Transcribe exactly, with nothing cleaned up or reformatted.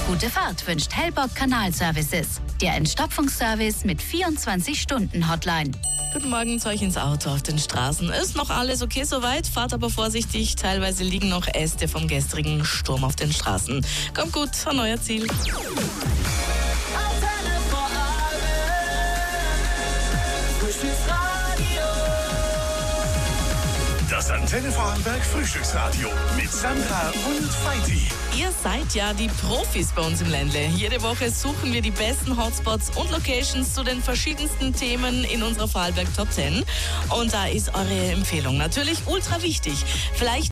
Gute Fahrt wünscht Hellbock Kanalservices. Der Entstopfungsservice mit vierundzwanzig Stunden Hotline. Guten Morgen zu euch ins Auto auf den Straßen. Ist noch alles okay soweit? Fahrt aber vorsichtig. Teilweise liegen noch Äste vom gestrigen Sturm auf den Straßen. Kommt gut an euer Ziel. Das Antenne Vorarlberg Frühstücksradio mit Sandra und Feiti. Ihr seid ja die Profis bei uns im Ländle. Jede Woche suchen wir die besten Hotspots und Locations zu den verschiedensten Themen in unserer Vorarlberg Top zehn. Und da ist eure Empfehlung natürlich ultra wichtig. Vielleicht